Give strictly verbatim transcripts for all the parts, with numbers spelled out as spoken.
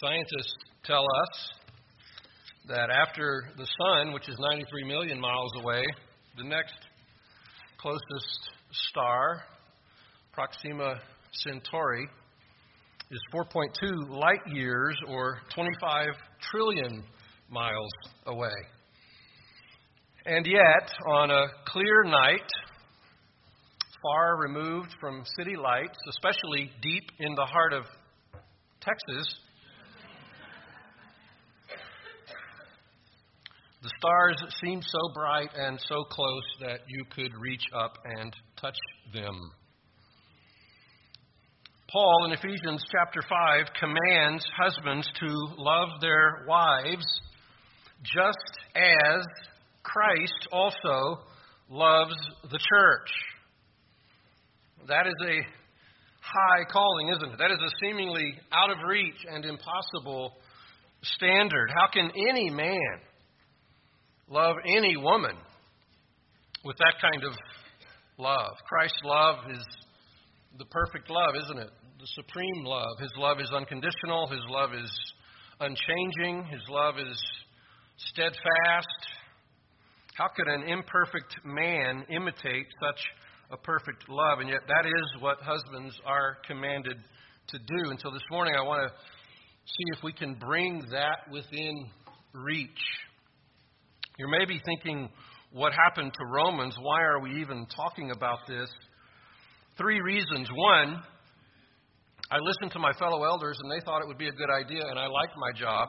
Scientists tell us that after the sun, which is ninety-three million miles away, the next closest star, Proxima Centauri, is four point two light years or twenty-five trillion miles away. And yet, on a clear night, far removed from city lights, especially deep in the heart of Texas, the stars seem so bright and so close that you could reach up and touch them. Paul in Ephesians chapter five commands husbands to love their wives just as Christ also loves the church. That is a high calling, isn't it? That is a seemingly out of reach and impossible standard. How can any man love any woman with that kind of love? Christ's love is the perfect love, isn't it? The supreme love. His love is unconditional. His love is unchanging. His love is steadfast. How could an imperfect man imitate such a perfect love? And yet that is what husbands are commanded to do. And so this morning I want to see if we can bring that within reach. You may be thinking, what happened to Romans? Why are we even talking about this? Three reasons. One, I listened to my fellow elders and they thought it would be a good idea, and I liked my job.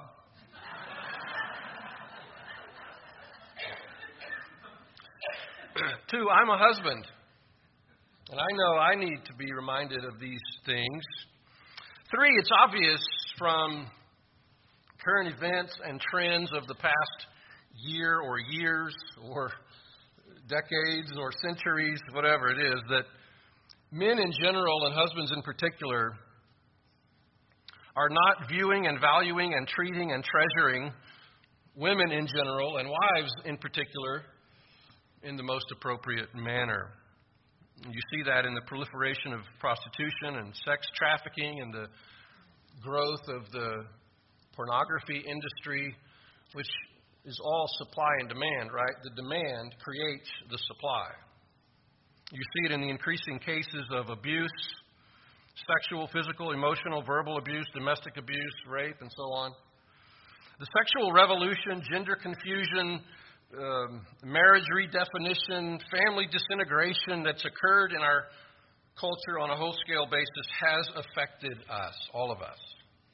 Two, I'm a husband, and I know I need to be reminded of these things. Three, it's obvious from current events and trends of the past year or years or decades or centuries, whatever it is, that men in general and husbands in particular are not viewing and valuing and treating and treasuring women in general and wives in particular in the most appropriate manner. You see that in the proliferation of prostitution and sex trafficking and the growth of the pornography industry, which is all supply and demand, right? The demand creates the supply. You see it in the increasing cases of abuse, sexual, physical, emotional, verbal abuse, domestic abuse, rape, and so on. The sexual revolution, gender confusion, um, marriage redefinition, family disintegration that's occurred in our culture on a whole-scale basis has affected us, all of us.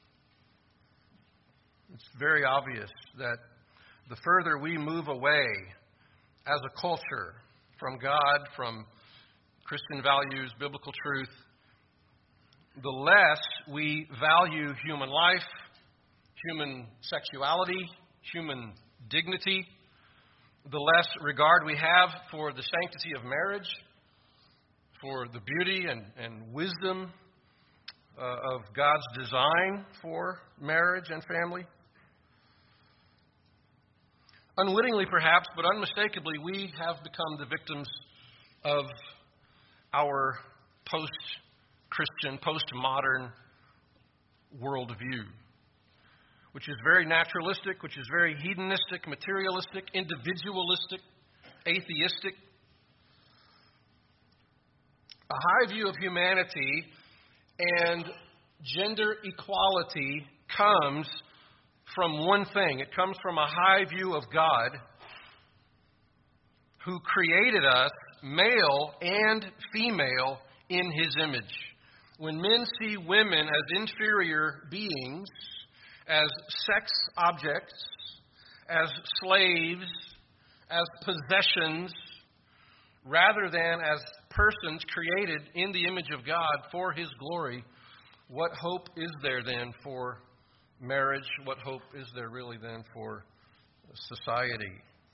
It's very obvious that the further we move away as a culture from God, from Christian values, biblical truth, the less we value human life, human sexuality, human dignity, the less regard we have for the sanctity of marriage, for the beauty and, and wisdom uh, of God's design for marriage and family. Unwittingly, perhaps, but unmistakably, we have become the victims of our post-Christian, post-modern worldview, which is very naturalistic, which is very hedonistic, materialistic, individualistic, atheistic. A high view of humanity and gender equality comes from one thing. It comes from a high view of God, who created us, male and female, in His image. When men see women as inferior beings, as sex objects, as slaves, as possessions, rather than as persons created in the image of God for His glory, what hope is there then for marriage? What hope is there really then for society?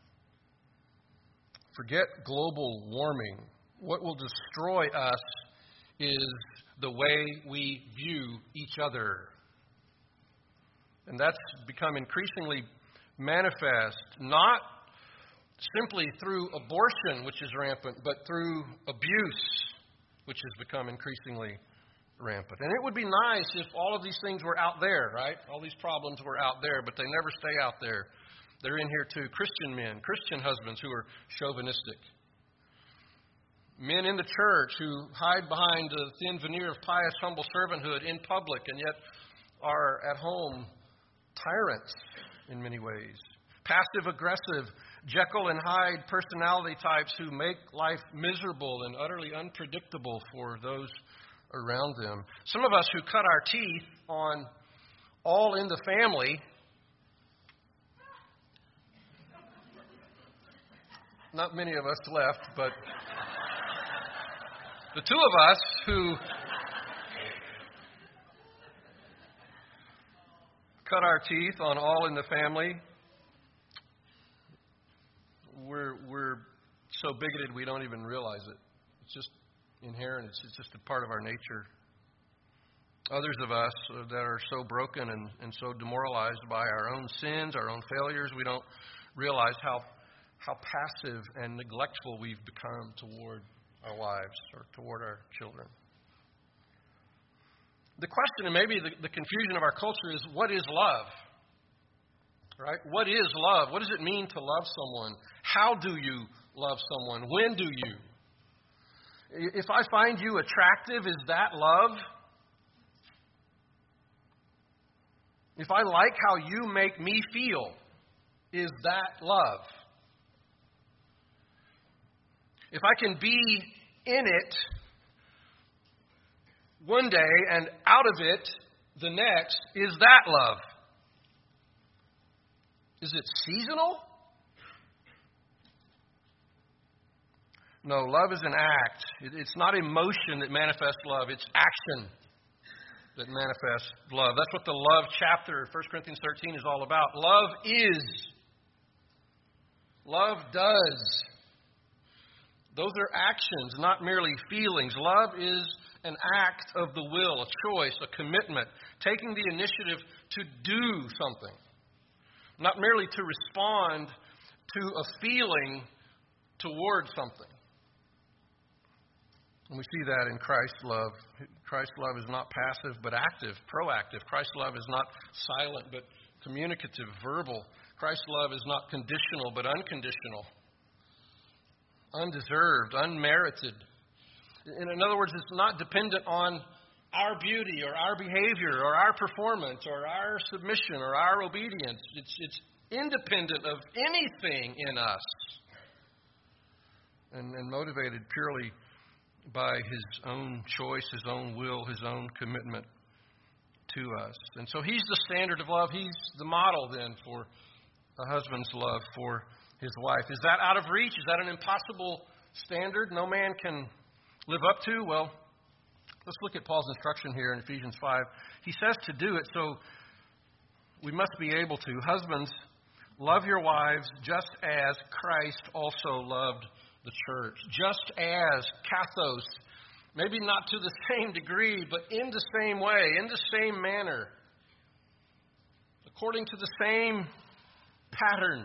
Forget global warming. What will destroy us is the way we view each other. And that's become increasingly manifest, not simply through abortion, which is rampant, but through abuse, which has become increasingly rampant. And it would be nice if all of these things were out there, right? All these problems were out there, but they never stay out there. They're in here too. Christian men, Christian husbands who are chauvinistic. Men in the church who hide behind a thin veneer of pious, humble servanthood in public and yet are at home tyrants in many ways. Passive-aggressive, Jekyll and Hyde personality types who make life miserable and utterly unpredictable for those around them. Some of us who cut our teeth on All in the Family, not many of us left, but the two of us who cut our teeth on All in the Family, we're we're so bigoted we don't even realize it. It's just inherent. It's, it's just a part of our nature. Others of us that are so broken and, and so demoralized by our own sins, our own failures, we don't realize how how passive and neglectful we've become toward our wives or toward our children. The question, and maybe the, the confusion of our culture, is what is love? Right? What is love? What does it mean to love someone? How do you love someone? When do you? If I find you attractive, is that love? If I like how you make me feel, is that love? If I can be in it one day and out of it the next, is that love? Is it seasonal? No, love is an act. It's not emotion that manifests love. It's action that manifests love. That's what the love chapter, First Corinthians thirteen, is all about. Love is. Love does. Those are actions, not merely feelings. Love is an act of the will, a choice, a commitment, taking the initiative to do something, not merely to respond to a feeling toward something. And we see that in Christ's love. Christ's love is not passive but active, proactive. Christ's love is not silent but communicative, verbal. Christ's love is not conditional but unconditional, undeserved, unmerited. In, in other words, it's not dependent on our beauty or our behavior or our performance or our submission or our obedience. It's, it's independent of anything in us and, and motivated purely by His own choice, His own will, His own commitment to us. And so He's the standard of love. He's the model then for a husband's love for his wife. Is that out of reach? Is that an impossible standard no man can live up to? Well, let's look at Paul's instruction here in Ephesians five. He says to do it, so we must be able to. Husbands, love your wives just as Christ also loved the church. Just as, kathos, maybe not to the same degree, but in the same way, in the same manner, according to the same pattern.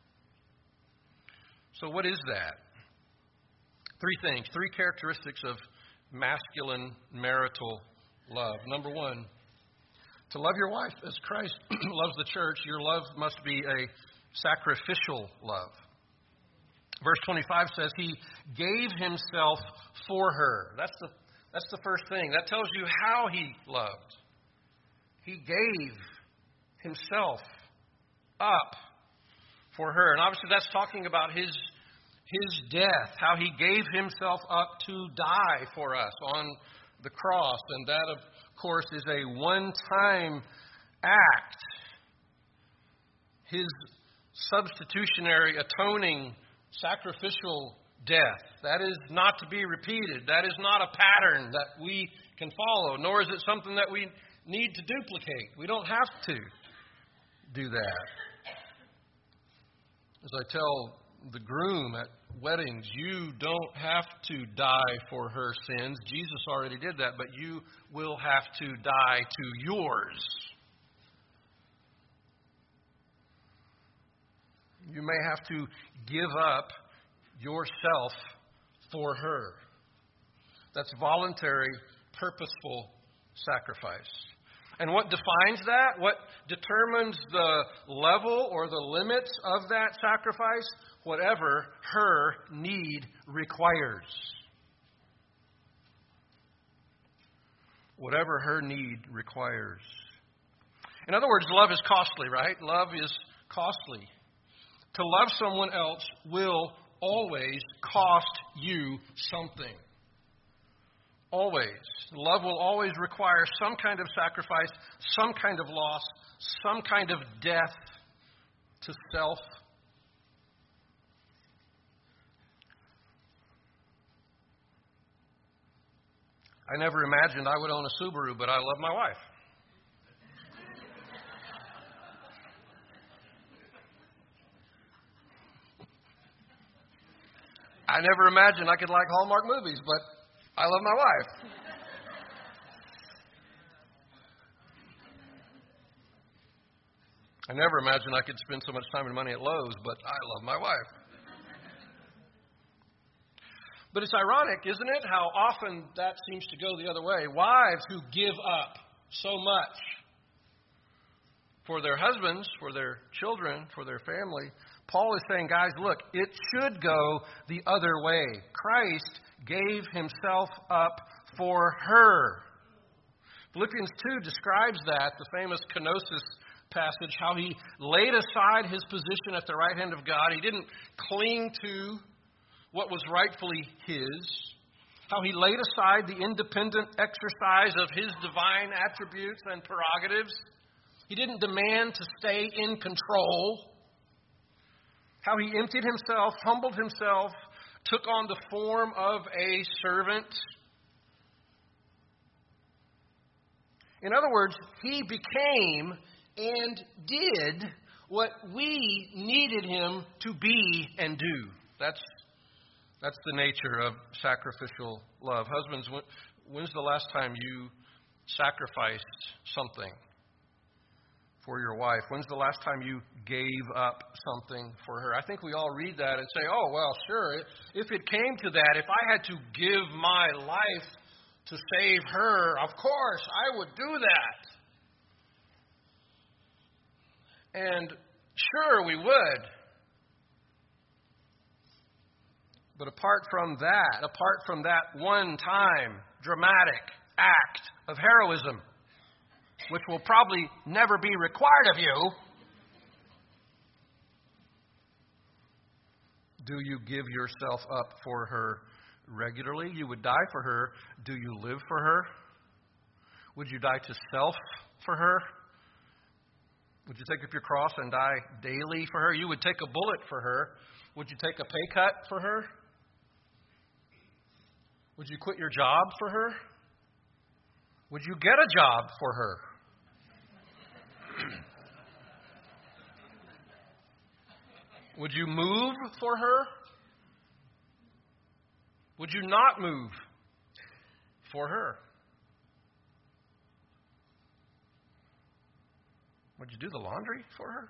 So what is that? Three things, three characteristics of masculine marital love. Number one, to love your wife as Christ loves the church, your love must be a sacrificial love. Verse twenty-five says He gave Himself for her. That's the, that's the first thing. That tells you how He loved. He gave Himself up for her. And obviously that's talking about His His death, how He gave Himself up to die for us on the cross. And that, of course, is a one-time act. His substitutionary, atoning, sacrificial death. That is not to be repeated. That is not a pattern that we can follow, nor is it something that we need to duplicate. We don't have to do that. As I tell the groom at weddings, you don't have to die for her sins. Jesus already did that, but you will have to die to yours. You may have to give up yourself for her. That's voluntary, purposeful sacrifice. And what defines that? What determines the level or the limits of that sacrifice? Whatever her need requires. Whatever her need requires. In other words, love is costly, right? Love is costly. To love someone else will always cost you something. Always. Love will always require some kind of sacrifice, some kind of loss, some kind of death to self. I never imagined I would own a Subaru, but I love my wife. I never imagined I could like Hallmark movies, but I love my wife. I never imagined I could spend so much time and money at Lowe's, but I love my wife. But it's ironic, isn't it, how often that seems to go the other way. Wives who give up so much for their husbands, for their children, for their family. Paul is saying, guys, look, it should go the other way. Christ gave himself up for her. Philippians two describes that, the famous kenosis passage, how he laid aside his position at the right hand of God. He didn't cling to what was rightfully his. How he laid aside the independent exercise of his divine attributes and prerogatives. He didn't demand to stay in control. How he emptied himself, humbled himself, took on the form of a servant. In other words, he became and did what we needed him to be and do. That's that's the nature of sacrificial love. Husbands, when, when's the last time you sacrificed something for your wife? When's the last time you gave up something for her? I think we all read that and say, oh, well, sure. If it came to that, if I had to give my life to save her, of course, I would do that. And sure, we would. But apart from that, apart from that one-time dramatic act of heroism, which will probably never be required of you, do you give yourself up for her regularly? You would die for her. Do you live for her? Would you die to self for her? Would you take up your cross and die daily for her? You would take a bullet for her. Would you take a pay cut for her? Would you quit your job for her? Would you get a job for her? Would you move for her? Would you not move for her? Would you do the laundry for her?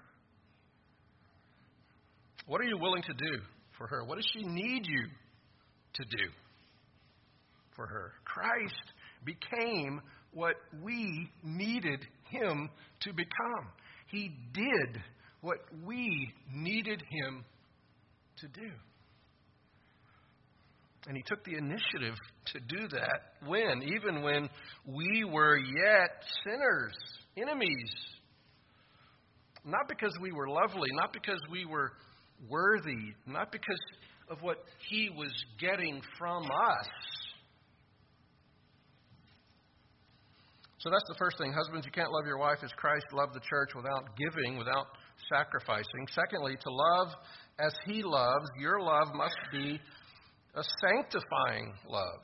What are you willing to do for her? What does she need you to do for her? Christ became what we needed him to become. He did what we needed him to do. And he took the initiative to do that when, even when we were yet sinners, enemies. Not because we were lovely, not because we were worthy, not because of what he was getting from us. So that's the first thing. Husbands, you can't love your wife as Christ loved the church without giving, without sacrificing. Secondly, to love as he loves, your love must be a sanctifying love.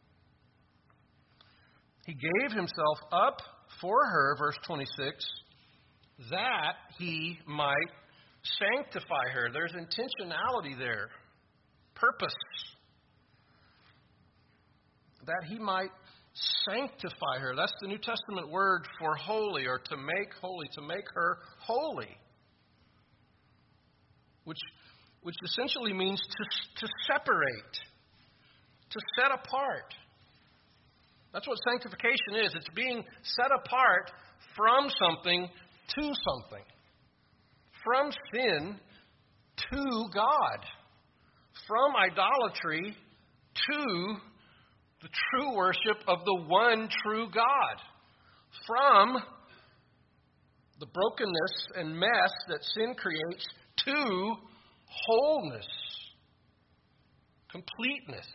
He gave himself up for her, verse twenty-six, that he might sanctify her. There's intentionality there. Purpose. That he might sanctify her. That's the New Testament word for holy, or to make holy, to make her holy. Which, which essentially means to, to separate, to set apart. That's what sanctification is. It's being set apart from something to something. From sin to God. From idolatry to the true worship of the one true God. From the brokenness and mess that sin creates to wholeness, completeness.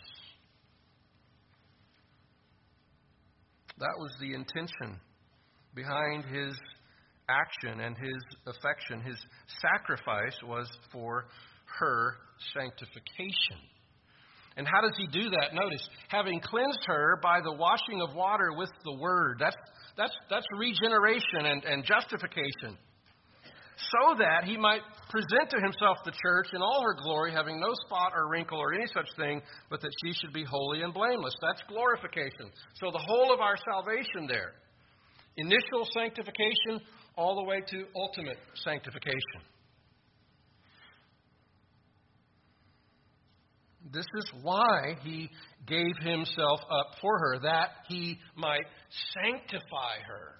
That was the intention behind his action and his affection. His sacrifice was for her sanctification. And how does he do that? Notice, having cleansed her by the washing of water with the word. That's that's that's regeneration and, and justification. So that he might present to himself the church in all her glory, having no spot or wrinkle or any such thing, but that she should be holy and blameless. That's glorification. So the whole of our salvation there. Initial sanctification all the way to ultimate sanctification. This is why he gave himself up for her, that he might sanctify her.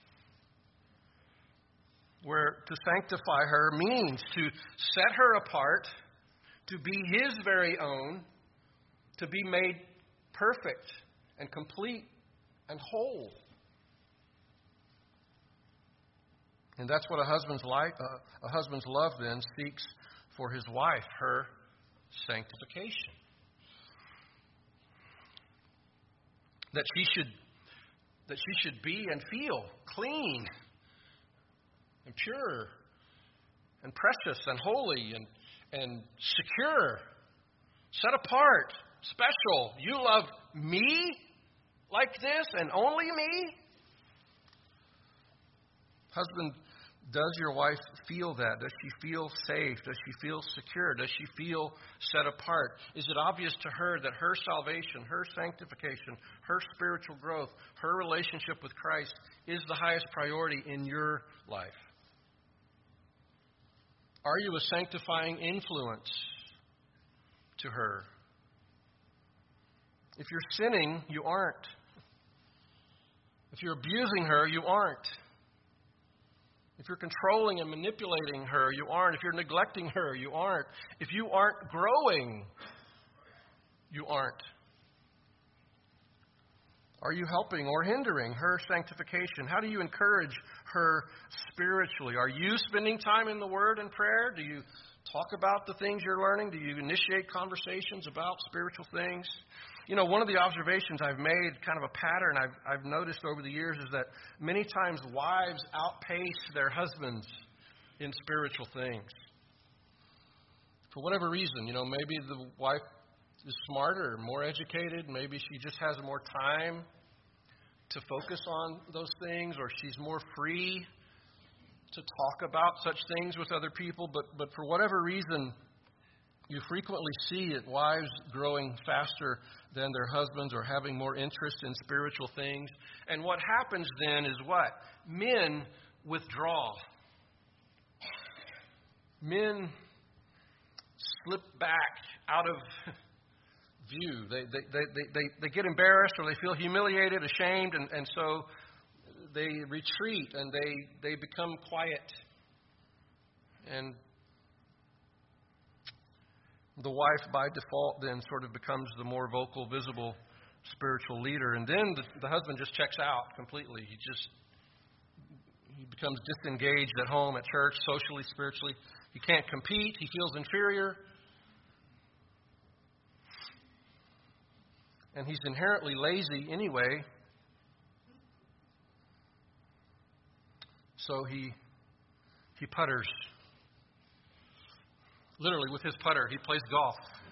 Where to sanctify her means to set her apart, to be his very own, to be made perfect and complete and whole. And that's what a husband's life, uh, a husband's love then seeks for his wife, her sanctification. That she should that she should be and feel clean and pure and precious and holy and, and secure, set apart, special. You love me like this and only me? Husband, does your wife feel that? Does she feel safe? Does she feel secure? Does she feel set apart? Is it obvious to her that her salvation, her sanctification, her spiritual growth, her relationship with Christ is the highest priority in your life? Are you a sanctifying influence to her? If you're sinning, you aren't. If you're abusing her, you aren't. If you're controlling and manipulating her, you aren't. If you're neglecting her, you aren't. If you aren't growing, you aren't. Are you helping or hindering her sanctification? How do you encourage her spiritually? Are you spending time in the Word and prayer? Do you talk about the things you're learning? Do you initiate conversations about spiritual things? You know, one of the observations I've made, kind of a pattern I've, I've noticed over the years, is that many times wives outpace their husbands in spiritual things. For whatever reason, you know, maybe the wife is smarter, more educated, maybe she just has more time to focus on those things, or she's more free to talk about such things with other people, but but for whatever reason, you frequently see it, wives growing faster than their husbands or having more interest in spiritual things. And what happens then is what? Men withdraw. Men slip back out of view. They, they, they, they, they get embarrassed, or they feel humiliated, ashamed, and, and so they retreat and they, they become quiet. And the wife, by default, then sort of becomes the more vocal, visible spiritual leader. And then the, the husband just checks out completely. He just he becomes disengaged at home, at church, socially, spiritually. He can't compete. He feels inferior. And he's inherently lazy anyway. So he he putters. Literally, with his putter, he plays golf.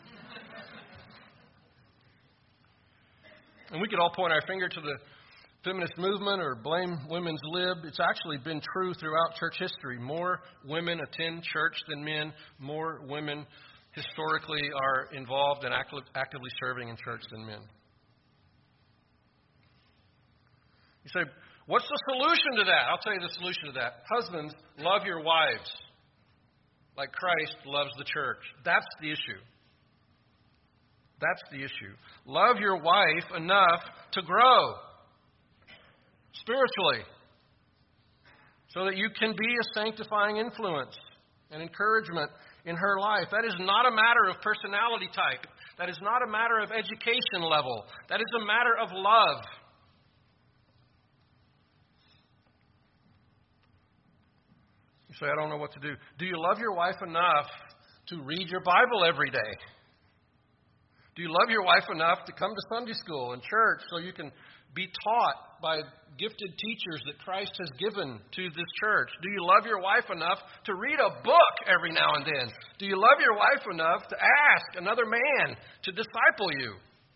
And we could all point our finger to the feminist movement or blame women's lib. It's actually been true throughout church history. More women attend church than men. More women historically are involved and actively serving in church than men. You say, what's the solution to that? I'll tell you the solution to that. Husbands, love your wives like Christ loves the church. That's the issue. That's the issue. Love your wife enough to grow spiritually so that you can be a sanctifying influence and encouragement in her life. That is not a matter of personality type. That is not a matter of education level. That is a matter of love. You say, I don't know what to do. Do you love your wife enough to read your Bible every day? Do you love your wife enough to come to Sunday school and church so you can be taught by gifted teachers that Christ has given to this church? Do you love your wife enough to read a book every now and then? Do you love your wife enough to ask another man to disciple you?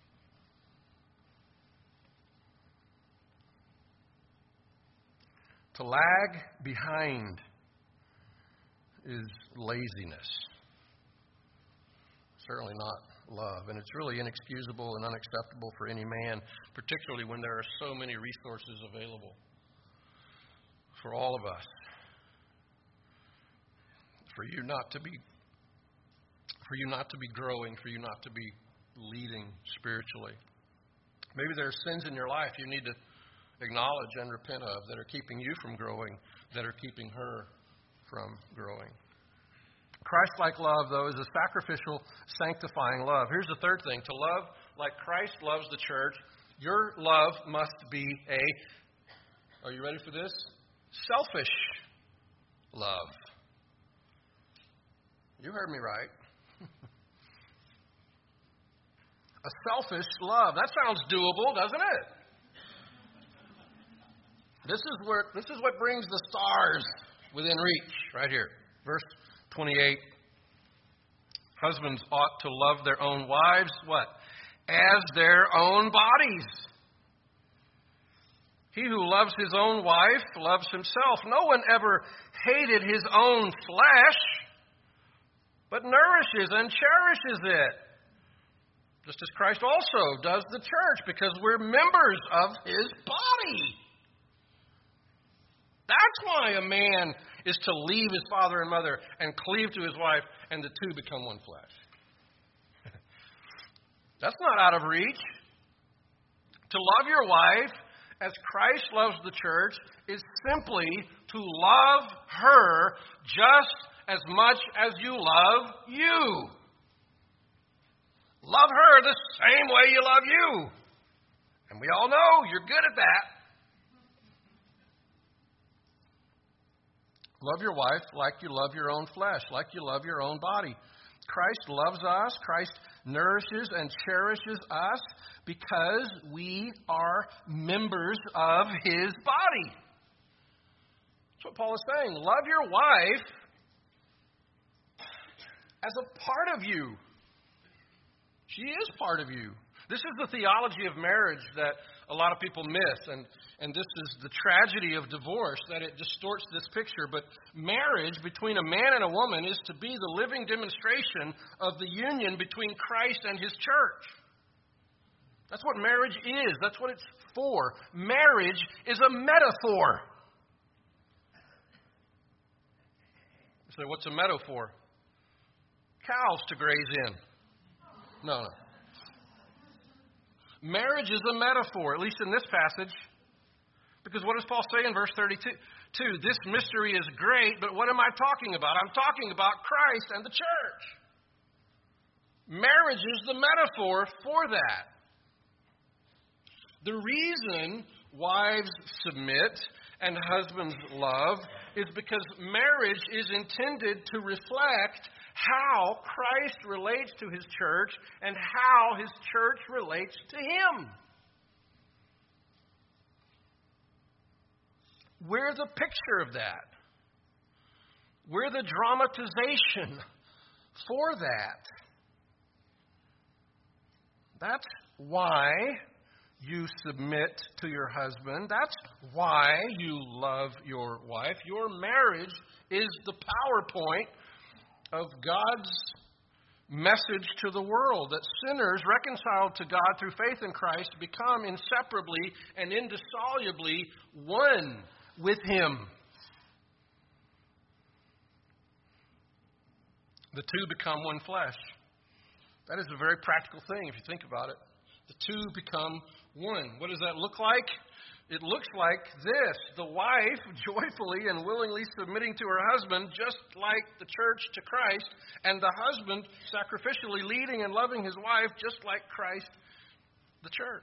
To lag behind is laziness. Certainly not love. And it's really inexcusable and unacceptable for any man, particularly when there are so many resources available for all of us. For you not to be for you not to be growing, for you not to be leading spiritually. Maybe there are sins in your life you need to acknowledge and repent of that are keeping you from growing, that are keeping her from growing. Christ-like love, though, is a sacrificial, sanctifying love. Here's the third thing. To love like Christ loves the church, your love must be a, are you ready for this? Selfish love. You heard me right. A selfish love. That sounds doable, doesn't it? This is where this is what brings the stars within reach, right here. Verse twenty-eight. Husbands ought to love their own wives, what? As their own bodies. He who loves his own wife loves himself. No one ever hated his own flesh, but nourishes and cherishes it. Just as Christ also does the church, because we're members of his body. That's why a man is to leave his father and mother and cleave to his wife, and the two become one flesh. That's not out of reach. To love your wife as Christ loves the church is simply to love her just as much as you love you. Love her the same way you love you. And we all know you're good at that. Love your wife like you love your own flesh, like you love your own body. Christ loves us. Christ nourishes and cherishes us because we are members of his body. That's what Paul is saying. Love your wife as a part of you. She is part of you. This is the theology of marriage that a lot of people miss, and, and this is the tragedy of divorce, that it distorts this picture. But marriage between a man and a woman is to be the living demonstration of the union between Christ and his church. That's what marriage is. That's what it's for. Marriage is a metaphor. You say, what's a metaphor? Cows to graze in. No, no. Marriage is a metaphor, at least in this passage. Because what does Paul say in verse thirty-two? This mystery is great, but what am I talking about? I'm talking about Christ and the church. Marriage is the metaphor for that. The reason wives submit and husbands love is because marriage is intended to reflect how Christ relates to his church and how his church relates to him. We're the picture of that. We're the dramatization for that. That's why you submit to your husband. That's why you love your wife. Your marriage is the PowerPoint of God's message to the world, that sinners reconciled to God through faith in Christ become inseparably and indissolubly one with him. The two become one flesh. That is a very practical thing if you think about it. The two become one. What does that look like? It looks like this. The wife joyfully and willingly submitting to her husband, just like the church to Christ, and the husband sacrificially leading and loving his wife, just like Christ, the church.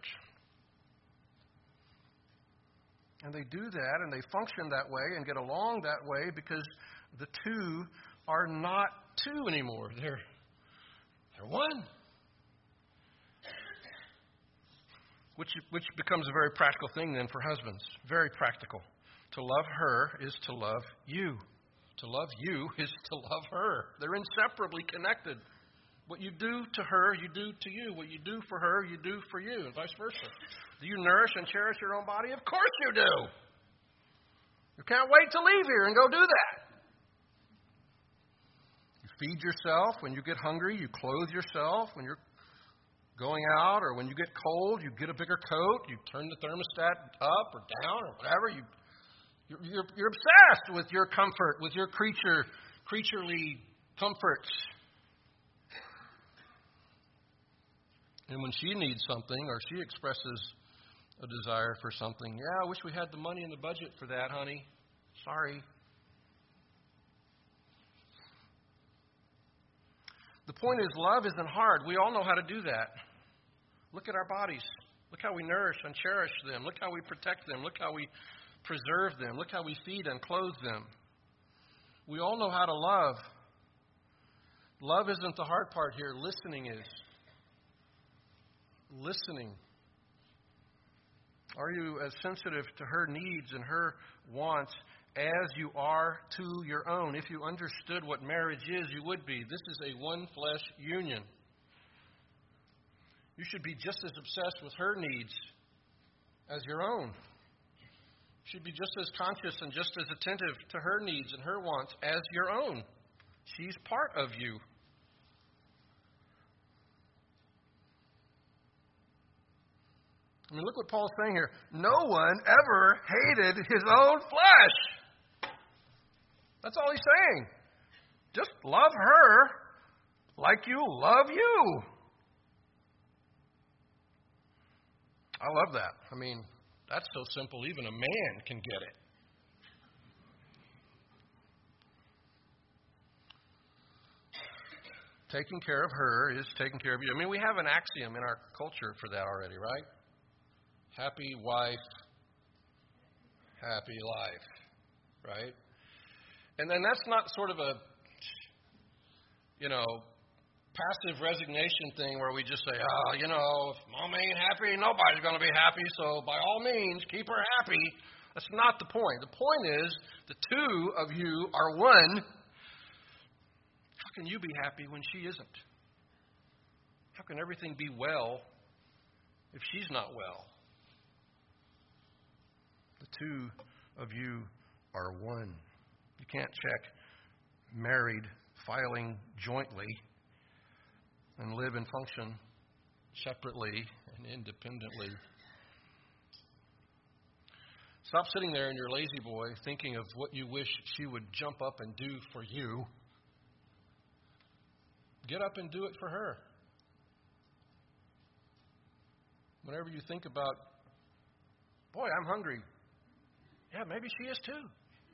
And they do that, and they function that way and get along that way because the two are not two anymore. They're, they're one. Which, which becomes a very practical thing then for husbands. Very practical. To love her is to love you. To love you is to love her. They're inseparably connected. What you do to her, you do to you. What you do for her, you do for you, and vice versa. Do you nourish and cherish your own body? Of course you do. You can't wait to leave here and go do that. You feed yourself when you get hungry. You clothe yourself when you're going out, or when you get cold, you get a bigger coat. You turn the thermostat up or down or whatever. You, you're, you're, you're obsessed with your comfort, with your creature, creaturely comforts. And when she needs something or she expresses a desire for something, yeah, I wish we had the money in the budget for that, honey. Sorry. The point is, love isn't hard. We all know how to do that. Look at our bodies. Look how we nourish and cherish them. Look how we protect them. Look how we preserve them. Look how we feed and clothe them. We all know how to love. Love isn't the hard part here. Listening is. Listening. Are you as sensitive to her needs and her wants as you are to your own? If you understood what marriage is, you would be. This is a one-flesh union. You should be just as obsessed with her needs as your own. You should be just as conscious and just as attentive to her needs and her wants as your own. She's part of you. I mean, look what Paul's saying here. No one ever hated his own flesh. That's all he's saying. Just love her like you love you. I love that. I mean, that's so simple, even a man can get it. Taking care of her is taking care of you. I mean, we have an axiom in our culture for that already, right? Happy wife, happy life, right? And then that's not sort of a, you know, passive resignation thing where we just say, oh, you know, if mom ain't happy, nobody's going to be happy, so by all means, keep her happy. That's not the point. The point is the two of you are one. How can you be happy when she isn't? How can everything be well if she's not well? The two of you are one. You can't check married, filing jointly, and live and function separately and independently. Stop sitting there in your lazy boy thinking of what you wish she would jump up and do for you. Get up and do it for her. Whenever you think about, boy, I'm hungry. Yeah, maybe she is too.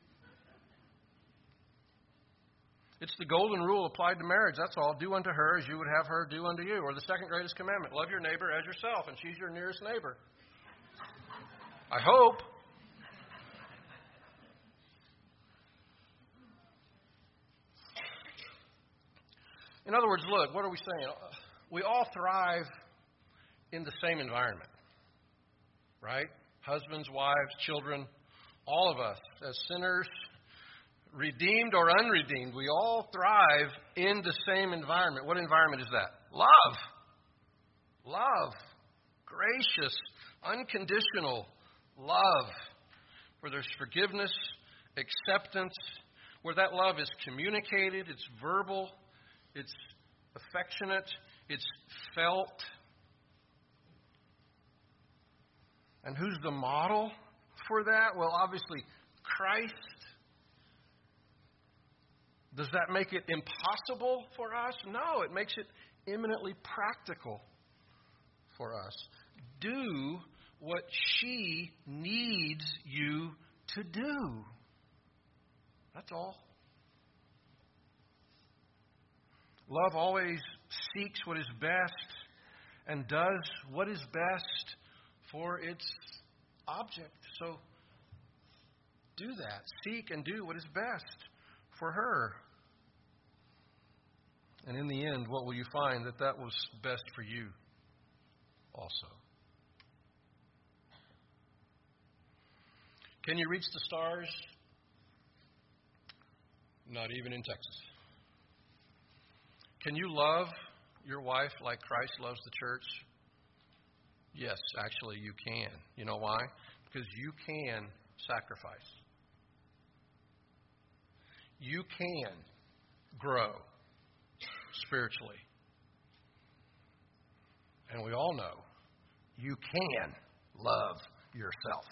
It's the golden rule applied to marriage. That's all. Do unto her as you would have her do unto you. Or the second greatest commandment. Love your neighbor as yourself. And she's your nearest neighbor. I hope. In other words, look, what are we saying? We all thrive in the same environment. Right? Husbands, wives, children, all of us as sinners, redeemed or unredeemed, we all thrive in the same environment. What environment is that? Love. Love. Gracious, unconditional love. Where there's forgiveness, acceptance, where that love is communicated, it's verbal, it's affectionate, it's felt. And who's the model for that? Well, obviously, Christ. Does that make it impossible for us? No, it makes it eminently practical for us. Do what she needs you to do. That's all. Love always seeks what is best and does what is best for its object. So do that. Seek and do what is best for her. And in the end, what will you find? That that was best for you also. Can you reach the stars? Not even in Texas. Can you love your wife like Christ loves the church? Yes, actually you can. You know why? Because you can sacrifice. You can grow spiritually. And we all know you can love yourself.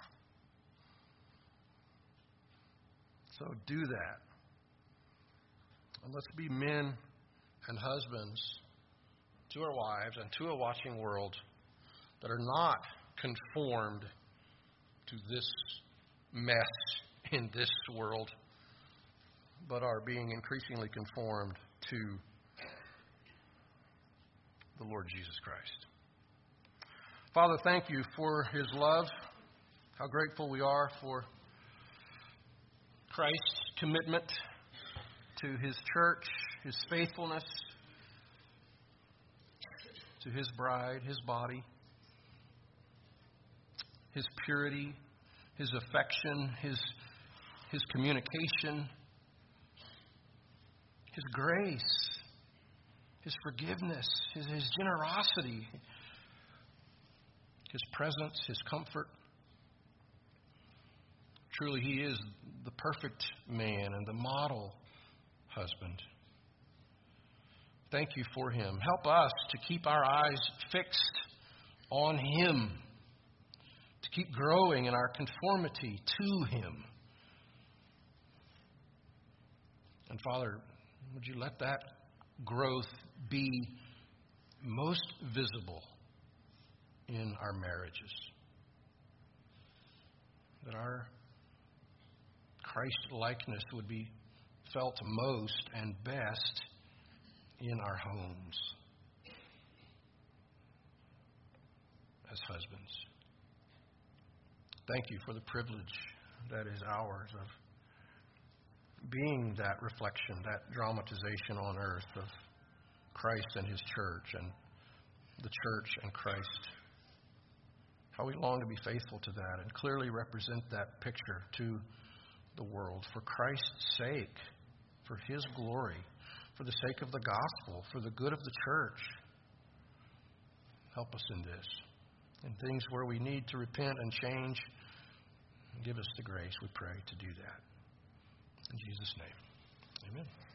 So do that. And let's be men and husbands to our wives and to a watching world that are not conformed to this mess in this world, but are being increasingly conformed to the Lord Jesus Christ. Father, thank you for his love. How grateful we are for Christ's commitment to his church, his faithfulness to his bride, his body, his purity, his affection, his, his communication, his grace, his forgiveness, his, his generosity, his presence, his comfort. Truly, he is the perfect man and the model husband. Thank you for him. Help us to keep our eyes fixed on him, to keep growing in our conformity to him. And Father, would you let that growth be most visible in our marriages? That our Christ-likeness would be felt most and best in our homes as husbands. Thank you for the privilege that is ours of being that reflection, that dramatization on earth of Christ and his church and the church and Christ. How we long to be faithful to that and clearly represent that picture to the world for Christ's sake, for his glory, for the sake of the gospel, for the good of the church. Help us in this. In things where we need to repent and change, give us the grace, we pray, to do that. In Jesus' name, amen.